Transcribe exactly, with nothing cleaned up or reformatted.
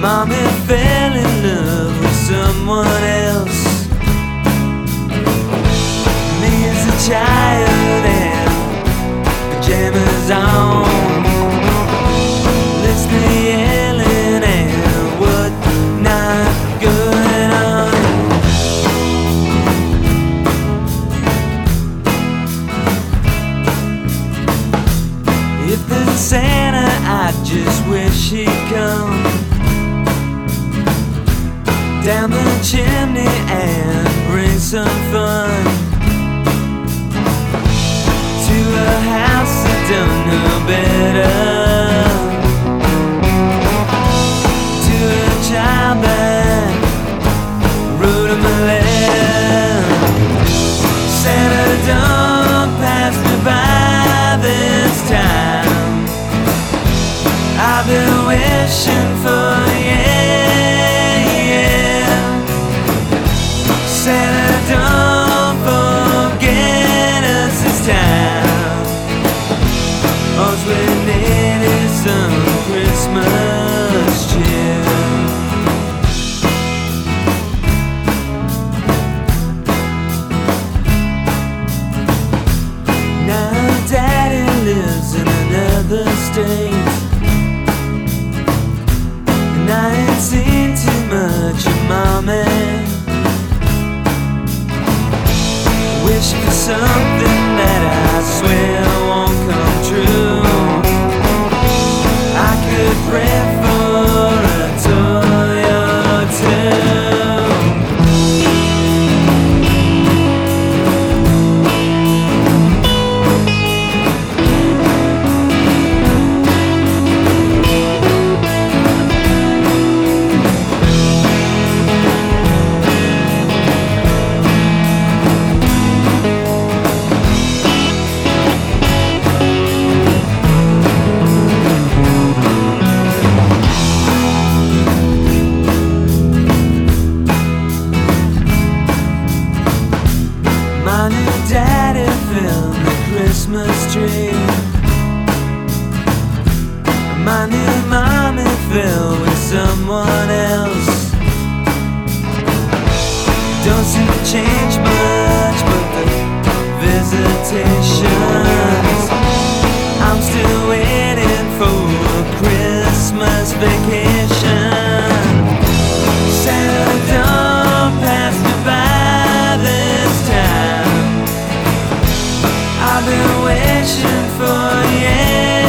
Mommy fell in love with someone else. Me as a child and pajamas on, listening to yelling and what not going on. If there's Santa, I just wish he'd come down the chimney and bring some fun to a house that don't know better, to a child that wrote him a letter. Santa, don't pass me by this time. I've been wishing for you. Santa, don't forget us this time. All we need is some Christmas cheer. Now Daddy lives in another state, and I ain't seen too much of Mommy. Wish for something that I swear won't come true. I could pray for a toy or two. My new daddy filled the Christmas tree. My new mommy fell with someone else. Don't seem to change much but the visitations. I'm still waiting for a Christmas vacation. Santa, don't pass me by this time. I've been wishing for you.